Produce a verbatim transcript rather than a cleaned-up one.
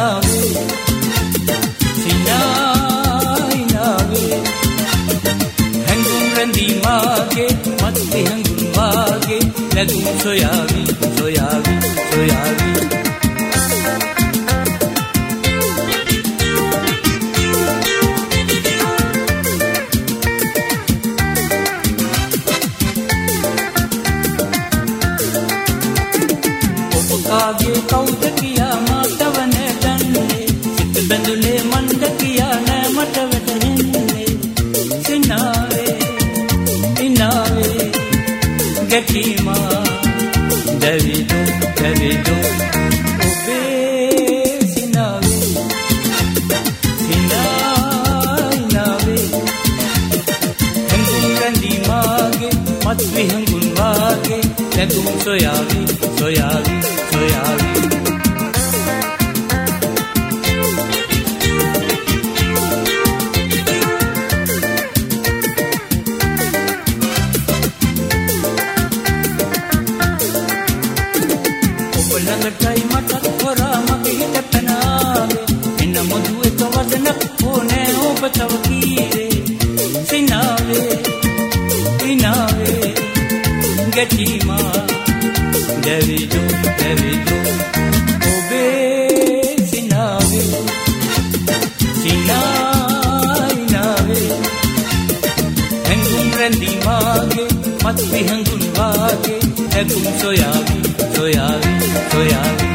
සිනාවේ සිනායිනාවේ හැඟුම් රැඳී මාගේ මත් විහඟුම් වාගේ නැගුම් සොයාවි සොයාවි සොයාවි කාගේ කවුද කියා මාතව නැදන්නේ සිත බඳුනේ මණ්ඩ කියා නෑ මට වැටහෙන්නේ සිනාවේ ඉනාවේ ගැටීමා දැවිදු දැවිදු ඔබේ සිනාවේ සිනායිනාවේ හැඟුම් රැඳී මාගේ මත් විහඟුන් වාගේ නැගුම් සොයාවි සොයාවි සොයාවි ඔබ ළඟටයි මට හොරා මගේ හිත පැනාවේ එන්න මොදු එක වදනක් ඕනේ ඔබ තව කීරේ සිනාවේ ඉනාවේ ගැටීමා දැවිදු දැවිදු ඔබේ සිනාවේ සිනායිනාවේ හැඟුම් රැඳී මාගේ මත් විහඟුන් වාගේ හැඟුම් සොයාවි සොයාවි සොයාවි